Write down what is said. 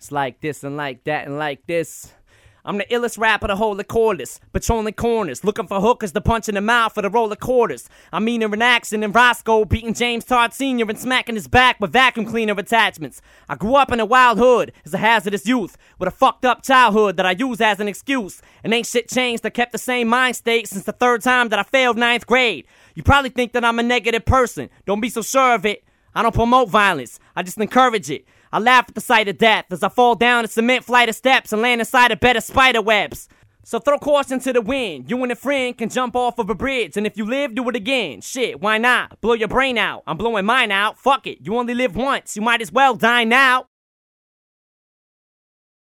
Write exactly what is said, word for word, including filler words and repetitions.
It's like this and like that and like this. I'm the illest rapper to hold the cordless, patrolling corners, looking for hookers to punch in the mouth for the roll of quarters. I'm meaner in action than Roscoe, beating James Todd Senior and smacking his back with vacuum cleaner attachments. I grew up in a wild hood as a hazardous youth, with a fucked up childhood that I use as an excuse. And ain't shit changed, I kept the same mind state since the third time that I failed ninth grade. You probably think that I'm a negative person, don't be so sure of it. I don't promote violence, I just encourage it. I laugh at the sight of death as I fall down a cement flight of steps and land inside a bed of spider webs. So throw caution to the wind. You and a friend can jump off of a bridge, and if you live, do it again. Shit, why not? Blow your brain out. I'm blowing mine out. Fuck it. You only live once. You might as well die now.